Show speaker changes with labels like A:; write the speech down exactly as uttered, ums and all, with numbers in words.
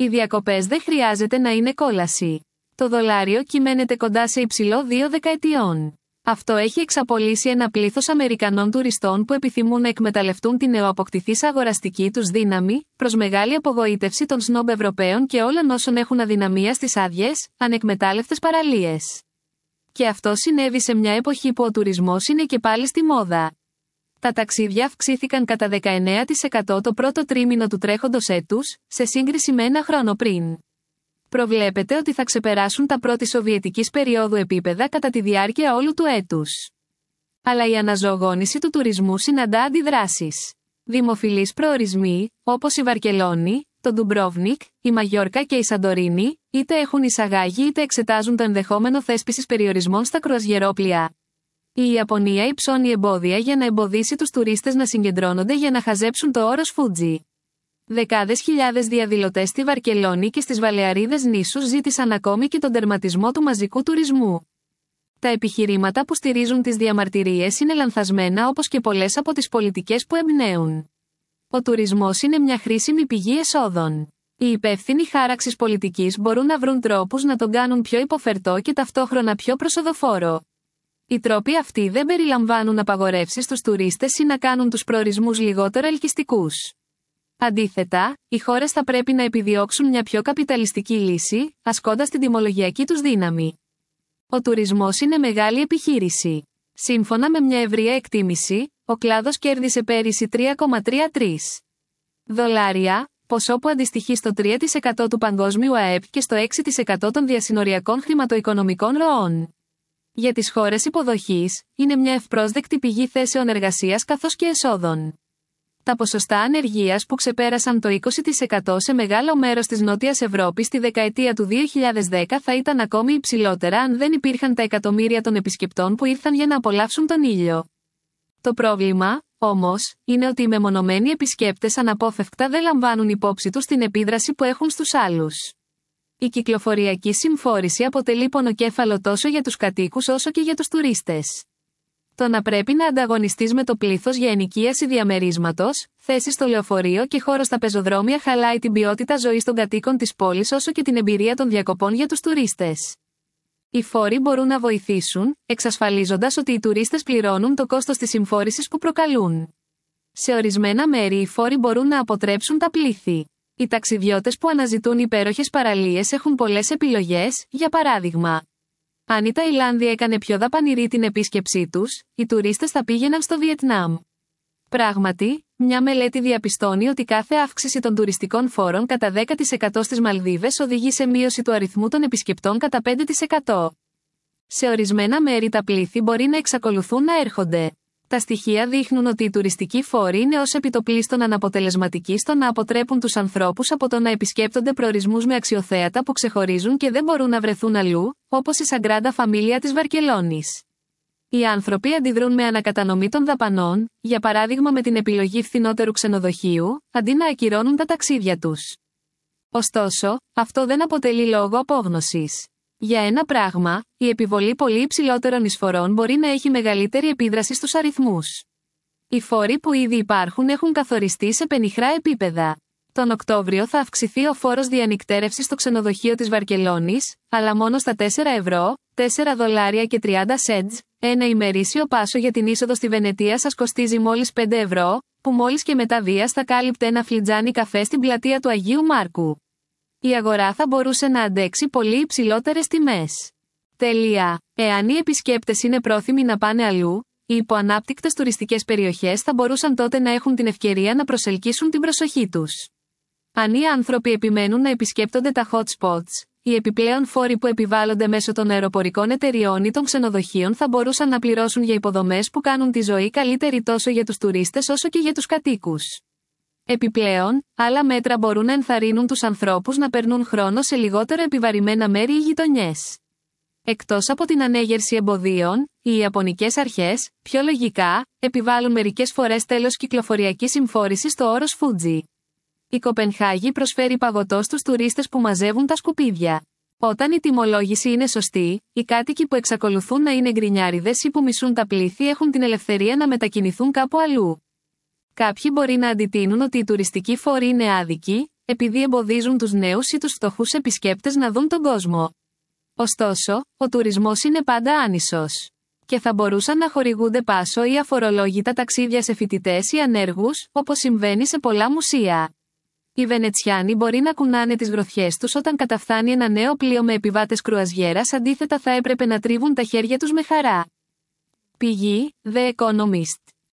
A: Οι διακοπές δεν χρειάζεται να είναι κόλαση. Το δολάριο κυμαίνεται κοντά σε υψηλό δύο δεκαετιών. Αυτό έχει εξαπολύσει ένα πλήθος Αμερικανών τουριστών που επιθυμούν να εκμεταλλευτούν την νεοαποκτηθής αγοραστική τους δύναμη, προς μεγάλη απογοήτευση των σνόμπ Ευρωπαίων και όλων όσων έχουν αδυναμία στις άδειες, ανεκμετάλλευτες παραλίες. Και αυτό συνέβη σε μια εποχή που ο τουρισμός είναι και πάλι στη μόδα. Τα ταξίδια αυξήθηκαν κατά δεκαεννέα τοις εκατό το πρώτο τρίμηνο του τρέχοντος έτους, σε σύγκριση με ένα χρόνο πριν. Προβλέπεται ότι θα ξεπεράσουν τα πρώτη σοβιετικής περίοδου επίπεδα κατά τη διάρκεια όλου του έτους. Αλλά η αναζωογόνηση του τουρισμού συναντά αντιδράσεις. Δημοφιλείς προορισμοί, όπως η Βαρκελόνη, το Ντουμπρόβνικ, η Μαγιόρκα και η Σαντορίνη, είτε έχουν εισαγάγει είτε εξετάζουν το ενδεχόμενο θέσπισης περιορισμών στα κρουαζιερόπλοια. Η Ιαπωνία υψώνει εμπόδια για να εμποδίσει τους τουρίστες να συγκεντρώνονται για να χαζέψουν το όρος Φούτζι. Δεκάδες χιλιάδες διαδηλωτές στη Βαρκελόνη και στις Βαλεαρίδες νήσους ζήτησαν ακόμη και τον τερματισμό του μαζικού τουρισμού. Τα επιχειρήματα που στηρίζουν τις διαμαρτυρίες είναι λανθασμένα όπως και πολλές από τις πολιτικές που εμπνέουν. Ο τουρισμός είναι μια χρήσιμη πηγή εσόδων. Οι υπεύθυνοι χάραξης πολιτικής μπορούν να βρουν τρόπους να τον κάνουν πιο υποφερτό και ταυτόχρονα πιο προσοδοφόρο. Οι τρόποι αυτοί δεν περιλαμβάνουν απαγορεύσεις στους τουρίστες ή να κάνουν τους προορισμούς λιγότερο ελκυστικούς. Αντίθετα, οι χώρες θα πρέπει να επιδιώξουν μια πιο καπιταλιστική λύση, ασκώντας την τιμολογιακή τους δύναμη. Ο τουρισμός είναι μεγάλη επιχείρηση. Σύμφωνα με μια ευρεία εκτίμηση, ο κλάδος κέρδισε πέρυσι τρία κόμμα τριάντα τρία δολάρια, ποσό που αντιστοιχεί στο τρία τοις εκατό του παγκόσμιου ΑΕΠ και στο έξι τοις εκατό των διασυνοριακών χρηματοοικονομικών ροών. Για τις χώρες υποδοχής, είναι μια ευπρόσδεκτη πηγή θέσεων εργασίας καθώς και εσόδων. Τα ποσοστά ανεργίας που ξεπέρασαν το είκοσι τοις εκατό σε μεγάλο μέρος της Νότιας Ευρώπης στη δεκαετία του δύο χιλιάδες δέκα θα ήταν ακόμη υψηλότερα αν δεν υπήρχαν τα εκατομμύρια των επισκεπτών που ήρθαν για να απολαύσουν τον ήλιο. Το πρόβλημα, όμως, είναι ότι οι μεμονωμένοι επισκέπτες αναπόφευκτα δεν λαμβάνουν υπόψη τους την επίδραση που έχουν στους άλλους. Η κυκλοφοριακή συμφόρηση αποτελεί πονοκέφαλο τόσο για τους κατοίκους όσο και για τους τουρίστες. Το να πρέπει να ανταγωνιστείς με το πλήθος για ενοικίαση διαμερίσματος, θέσεις στο λεωφορείο και χώρο στα πεζοδρόμια χαλάει την ποιότητα ζωής των κατοίκων της πόλης όσο και την εμπειρία των διακοπών για τους τουρίστες. Οι φόροι μπορούν να βοηθήσουν, εξασφαλίζοντας ότι οι τουρίστες πληρώνουν το κόστος της συμφόρησης που προκαλούν. Σε ορισμένα μέρη οι φόροι μπορούν να αποτρέψουν τα πλήθη. Οι ταξιδιώτες που αναζητούν υπέροχες παραλίες έχουν πολλές επιλογές, για παράδειγμα. Αν η Ταϊλάνδη έκανε πιο δαπανηρή την επίσκεψή τους, οι τουρίστες θα πήγαιναν στο Βιετνάμ. Πράγματι, μια μελέτη διαπιστώνει ότι κάθε αύξηση των τουριστικών φόρων κατά δέκα τοις εκατό στις Μαλδίβες οδηγεί σε μείωση του αριθμού των επισκεπτών κατά πέντε τοις εκατό. Σε ορισμένα μέρη τα πλήθη μπορεί να εξακολουθούν να έρχονται. Τα στοιχεία δείχνουν ότι οι τουριστικοί φόροι είναι ως επιτοπλίστων αναποτελεσματικοί στο να αποτρέπουν τους ανθρώπους από το να επισκέπτονται προορισμούς με αξιοθέατα που ξεχωρίζουν και δεν μπορούν να βρεθούν αλλού, όπως η Σαγκράντα Φαμίλια της Βαρκελόνης. Οι άνθρωποι αντιδρούν με ανακατανομή των δαπανών, για παράδειγμα με την επιλογή φθηνότερου ξενοδοχείου, αντί να ακυρώνουν τα ταξίδια τους. Ωστόσο, αυτό δεν αποτελεί λόγο απόγνωσης. Για ένα πράγμα, η επιβολή πολύ υψηλότερων εισφορών μπορεί να έχει μεγαλύτερη επίδραση στους αριθμούς. Οι φόροι που ήδη υπάρχουν έχουν καθοριστεί σε πενιχρά επίπεδα. Τον Οκτώβριο θα αυξηθεί ο φόρος διανυκτέρευσης στο ξενοδοχείο της Βαρκελόνης, αλλά μόνο στα τέσσερα ευρώ, τέσσερα δολάρια και τριάντα σέντς, ένα ημερήσιο πάσο για την είσοδο στη Βενετία σας κοστίζει μόλις πέντε ευρώ, που μόλις και μετά βίας θα κάλυπτε ένα φλιτζάνι καφέ στην πλατεία του Αγίου Μάρκου. Η αγορά θα μπορούσε να αντέξει πολύ υψηλότερες τιμές. Τελεία. Εάν οι επισκέπτες είναι πρόθυμοι να πάνε αλλού, οι υποανάπτυκτες τουριστικές περιοχές θα μπορούσαν τότε να έχουν την ευκαιρία να προσελκύσουν την προσοχή τους. Αν οι άνθρωποι επιμένουν να επισκέπτονται τα hot spots, οι επιπλέον φόροι που επιβάλλονται μέσω των αεροπορικών εταιριών ή των ξενοδοχείων θα μπορούσαν να πληρώσουν για υποδομές που κάνουν τη ζωή καλύτερη τόσο για τους τουρίστες όσο και για τους κατοίκους. Επιπλέον, άλλα μέτρα μπορούν να ενθαρρύνουν τους ανθρώπους να περνούν χρόνο σε λιγότερο επιβαρημένα μέρη ή γειτονιές. Εκτός από την ανέγερση εμποδίων, οι Ιαπωνικές αρχές, πιο λογικά, επιβάλλουν μερικές φορές τέλος κυκλοφοριακής συμφόρησης στο όρος Φούτζι. Η Κοπενχάγη προσφέρει παγωτό στους τουρίστες που μαζεύουν τα σκουπίδια. Όταν η τιμολόγηση είναι σωστή, οι κάτοικοι που εξακολουθούν να είναι γκρινιάριδες ή που μισούν τα πλήθη έχουν την ελευθερία να μετακινηθούν κάπου αλλού. Κάποιοι μπορεί να αντιτείνουν ότι οι τουριστικοί φόροι είναι άδικοι, επειδή εμποδίζουν τους νέους ή τους φτωχούς επισκέπτες να δουν τον κόσμο. Ωστόσο, ο τουρισμός είναι πάντα άνισος. Και θα μπορούσαν να χορηγούνται πάσο ή αφορολόγητα ταξίδια σε φοιτητές ή ανέργους, όπως συμβαίνει σε πολλά μουσεία. Οι Βενετσιάνοι μπορεί να κουνάνε τις γροθιές τους όταν καταφθάνει ένα νέο πλοίο με επιβάτες κρουαζιέρας, αντίθετα θα έπρεπε να τρίβουν τα χέρια τους με χαρά. Πηγή: The Economist.